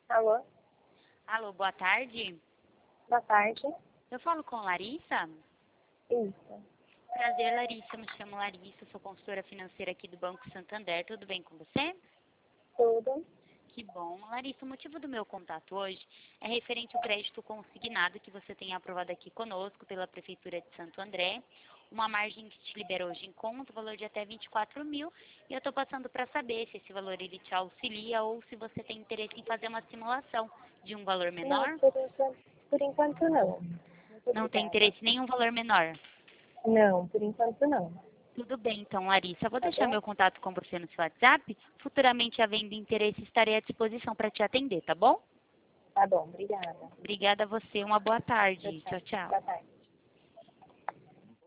Alô? Alô, boa tarde. Boa tarde. Eu falo com Larissa? Isso. Prazer, Larissa. Me chamo Larissa, sou consultora financeira aqui do Banco Santander. Tudo bem com você? Tudo. Que bom. Larissa, o motivo do meu contato hoje é referente ao crédito consignado que você tem aprovado aqui conosco pela Prefeitura de Santo André. Uma margem que te libera hoje em conta, o valor de até 24 mil. E eu estou passando para saber se esse valor ele te auxilia ou se você tem interesse em fazer uma simulação de um valor menor. Não, por enquanto não. Muito Não tem obrigada. interesse em nenhum valor menor. Não, por enquanto não. Tudo bem, então, Larissa. Eu vou Tá deixar bom? meu contato com você no seu WhatsApp. Futuramente, havendo interesse, estarei à disposição para te atender, tá bom? Tá bom, obrigada. Obrigada a você. Uma boa Tchau, tarde. tchau. Tchau, tchau. Boa tarde.